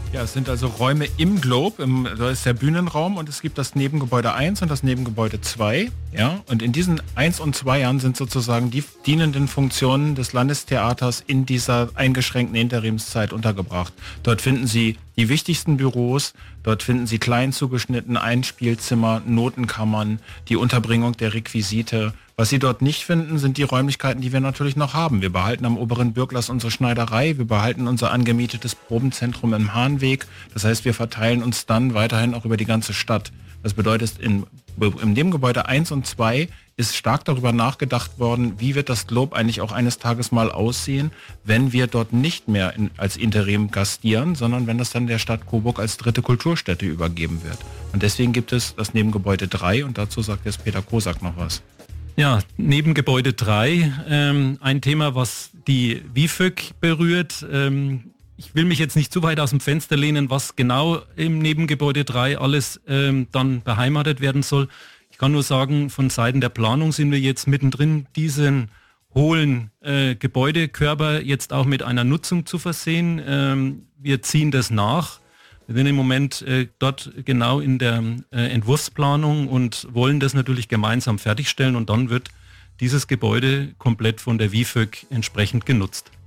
Ja, es sind also Räume im Globe, da ist der Bühnenraum und es gibt das Nebengebäude 1 und das Nebengebäude 2. Ja, und in diesen 1 und 2 Jahren sind sozusagen die dienenden Funktionen des Landestheaters in dieser eingeschränkten Interimszeit untergebracht. Dort finden Sie die wichtigsten Büros, dort finden Sie klein zugeschnitten Einspielzimmer, Notenkammern, die Unterbringung der Requisite. Was Sie dort nicht finden, sind die Räumlichkeiten, die wir natürlich noch haben. Wir behalten am oberen Bürglass unsere Schneiderei, wir behalten unser angemietetes Probenzentrum im Hahnweg. Das heißt, wir verteilen uns dann weiterhin auch über die ganze Stadt. Das bedeutet, in dem Gebäude 1 und 2 ist stark darüber nachgedacht worden, wie wird das Globe eigentlich auch eines Tages mal aussehen, wenn wir dort nicht mehr als Interim gastieren, sondern wenn das dann der Stadt Coburg als dritte Kulturstätte übergeben wird. Und deswegen gibt es das Nebengebäude 3 und dazu sagt jetzt Peter Kosak noch was. Ja, Nebengebäude 3, ein Thema, was die WIFÖG berührt. Ich will mich jetzt nicht zu weit aus dem Fenster lehnen, was genau im Nebengebäude 3 alles dann beheimatet werden soll. Ich kann nur sagen, von Seiten der Planung sind wir jetzt mittendrin, diesen hohlen Gebäudekörper jetzt auch mit einer Nutzung zu versehen. Wir ziehen das nach. Wir sind im Moment dort genau in der Entwurfsplanung und wollen das natürlich gemeinsam fertigstellen und dann wird dieses Gebäude komplett von der WIFÖG entsprechend genutzt.